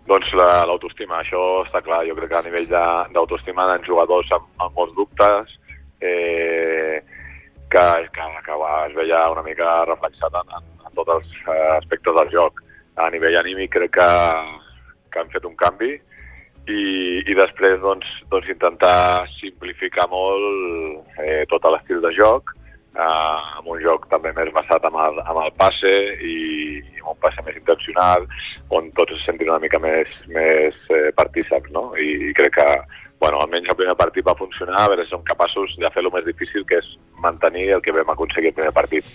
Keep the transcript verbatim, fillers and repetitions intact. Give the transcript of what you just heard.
Doncs l'autoestima, això està clar. Jo crec que a nivell d'autoestima de, de jugadors amb, amb molts dubtes, eh, que, que, que va, es veia una mica reflexat en, en, en tots els aspectes del joc. A nivell anímic crec que, que han fet un canvi i, i després doncs, doncs intentar simplificar molt eh, tot l'estil de joc, eh, amb un joc també més basat amb el, amb el passe i, i un passe més intencional, on tots es sentin una mica més, més eh, partíceps, no? I, i crec que, bueno, almenys el primer partit va funcionar, a veure si som capaços de fer el més difícil, que és mantenir el que vam aconseguir el primer partit.